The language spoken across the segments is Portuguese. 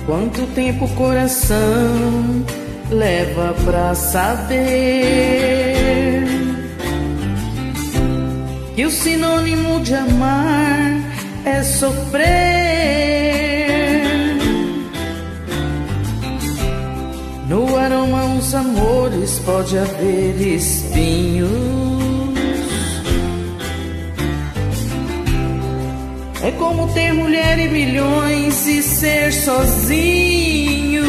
Quanto tempo o coração leva pra saber que o sinônimo de amar é sofrer? No aroma os amores pode haver espinhos. É como ter mulher e milhões e ser sozinho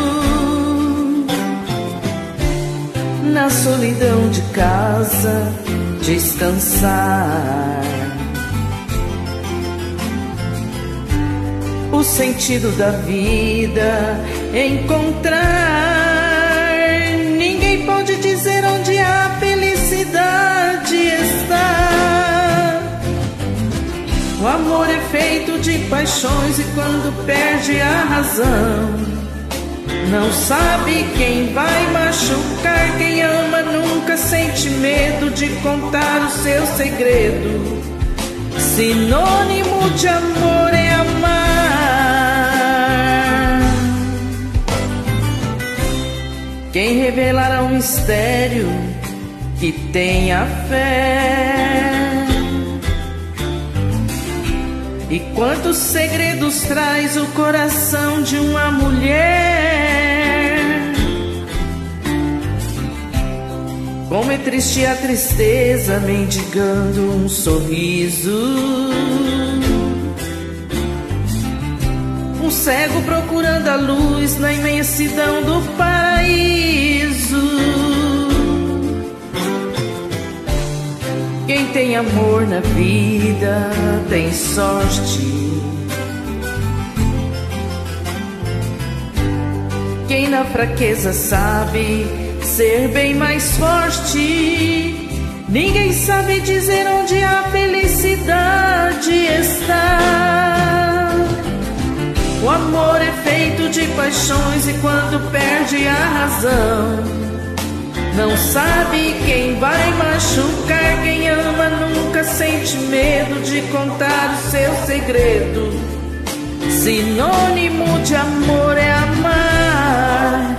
na solidão de casa, descansar. O sentido da vida encontrar. Ninguém pode dizer onde a felicidade está. O amor é feito de paixões e quando perde a razão, não sabe quem vai machucar. Quem ama nunca sente medo de contar o seu segredo. Sinônimo de amor é amar. Quem revelará o mistério que tem a fé? E quantos segredos traz o coração de uma mulher? Como é triste a tristeza mendigando um sorriso. Um cego procurando a luz na imensidão do paraíso. Quem tem amor na vida tem sorte. Quem na fraqueza sabe ser bem mais forte. Ninguém sabe dizer onde a felicidade está. O amor é feito de paixões e quando perde a razão, não sabe quem vai machucar. Quem ama nunca sente medo de contar o seu segredo. Sinônimo de amor é amar.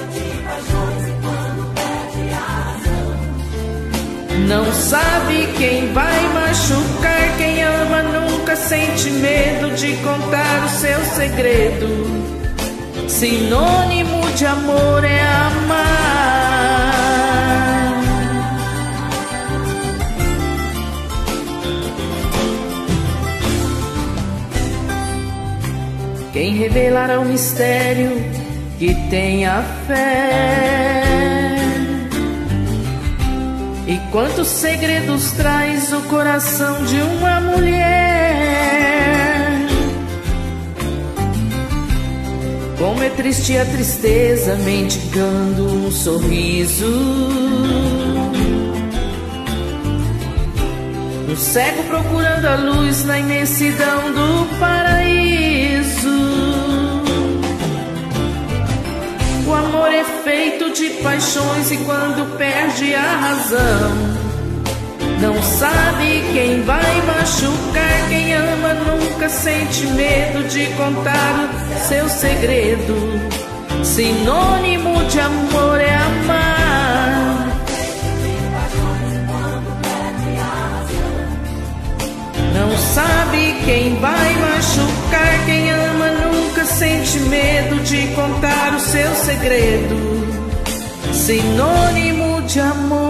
Não sabe quem vai machucar. Quem ama nunca sente medo de contar o seu segredo. Sinônimo de amor é amar. Quem revelará o mistério que tem a fé? E quantos segredos traz o coração de uma mulher? Como é triste a tristeza mendigando um sorriso. Um cego procurando a luz na imensidão do paraíso. O amor é feito de paixões e quando perde a razão, não sabe quem vai machucar. Quem ama nunca sente medo de contar o seu segredo. Sinônimo de amor é amar. Não sabe quem vai machucar. Quem ama nunca sente medo de contar o seu segredo. Sinônimo de amor.